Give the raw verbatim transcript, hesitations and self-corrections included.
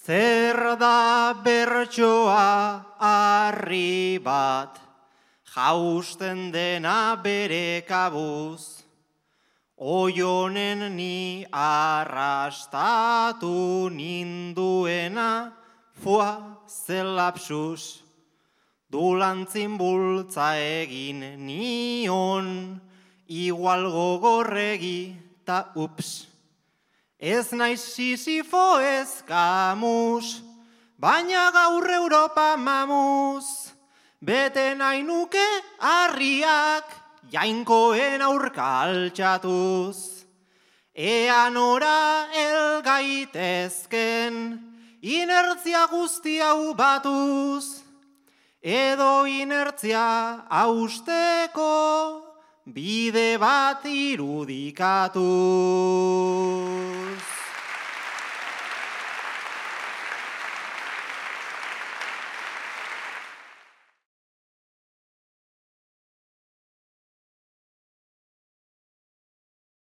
Zer da bertsoa harri bat, jausten dena bere kabuz, oionen ni arrastatu ninduena, fua zelapsus, dulantzin bultza egin nion, igual gogorregi ta ups. Ez naiz Sisifo ez Camus, baina gaur Europa mamuz, bete nahi nuke harriak, jainkoen aurka altxatuz. Ea nora el gaitezken, inertzia guzti hau batuz, edo inertzia hausteko, bide bat irudikatuz.